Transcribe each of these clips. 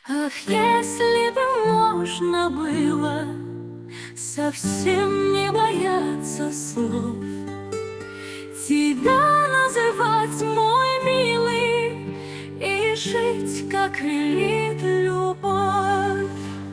Ах, если бы можно было совсем не бояться слов, тебя называть мой милый и жить, как велит любовь.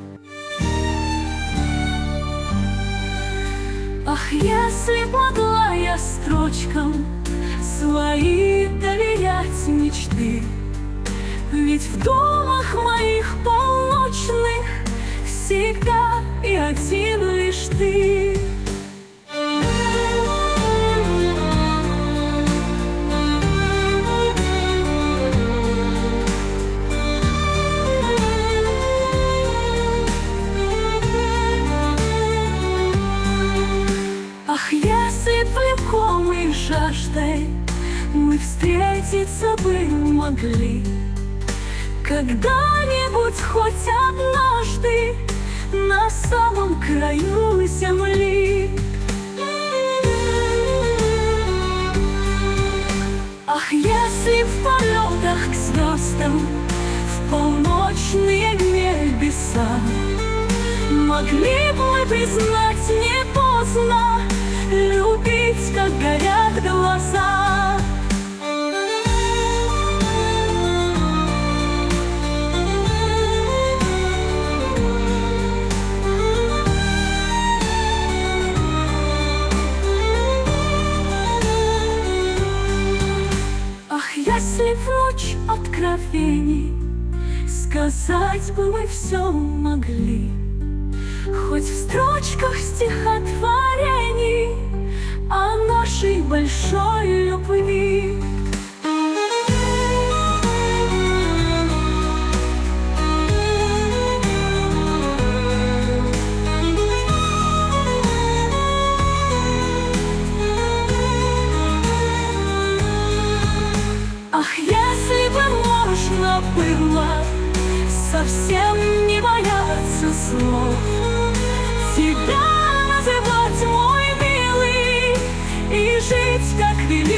Ах, если б могла я строчкам свои доверять мечты, ведь в думах моих полночных всегда и один лишь ты. Ах, если б влекомой жаждой мы встретиться бы могли когда-нибудь, хоть однажды, на самом краю земли. Ах, если в полетах к звездам в полночные небеса могли бы мы признать не поздно, любить, как горят глаза. Если в ночь откровений сказать бы мы все могли, хоть в строчках стихотворений о нашей большой любви. Ах, если бы можно было совсем не бояться слов, тебя называть мой милый и жить, как велит